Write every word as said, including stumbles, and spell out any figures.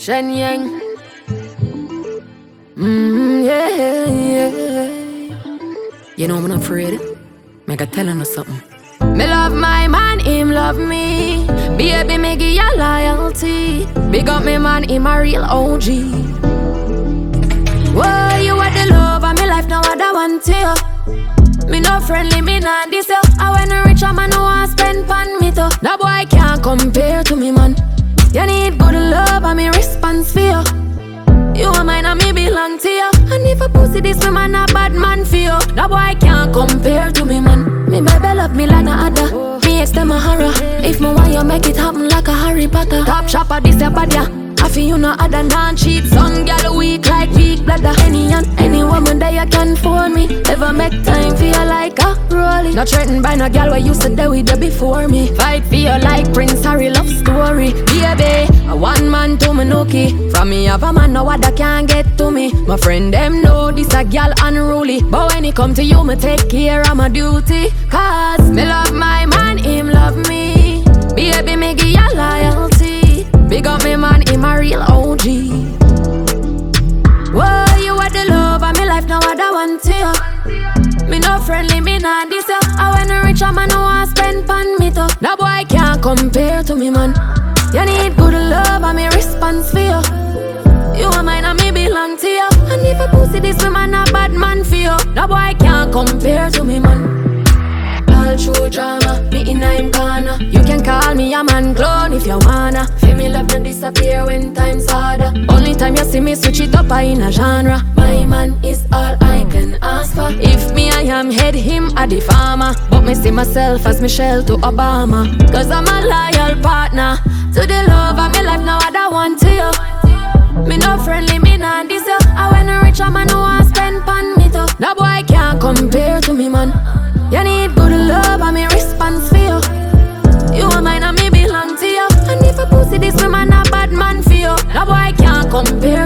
Shen Yang. Mmm, yeah, yeah. You know I'm not afraid. Make I tell you something. Me love my man, him love me. Baby, me give you loyalty. Big up me man, him a real O G. Whoa, you are the love of me life, now I don't want you. Me no friendly, me not this yo. I when a rich man no want spend pan me too. No boy can't compare to me man. You need good love and me response for you. You are mine and me belong to you. And if I pussy this me man a bad man for you. No boy can't compare to me man. Me baby love me like no other. Me ex them a horror. If me want you make it happen like a Harry Potter. Top shopper this your bad ya. I feel you no other non cheat. Some gal weak like weak bladder. Any and any woman that you can phone me. Ever make time for you like a rollie. Not threatened by no gal where you said that with you before me. Fight for you like Prince Harry love story. Baby, a one man to me nookie. From me have a man no other can get to me. My friend them know this a gal unruly. But when it come to you, me take care of my duty. Cause me love my man, him love me. Baby, me give you loyalty. Big up me man, him a real O G. Whoa, you are the love of me life, now I don't want you. Me no friendly, me not this yo. I when a rich man no want spend pan me too. No boy can't compare to me man. You need good love and me response for you. You are mine and me belong to you. And if I pussy this me man a bad man for you. No boy can't compare to me man. All true drama, me in a him corner. You can call me a man clone if you wanna. Feel me love no disappear when time's harder. Only time you see me switch it up I in a genre. My man is all I can ask for. If me I am head, him a the farmer. But me see myself as Michelle to Obama. Cause I'm a loyal partner to the love of me life, now I don't want to you. Me no friendly, me not this yo. I when a rich man no want spend pan me too. No boy can't compare to me man. You need good love and me response for you. You are mine and me belong to you. And if I pussy this me man a bad man for you. No boy can't compare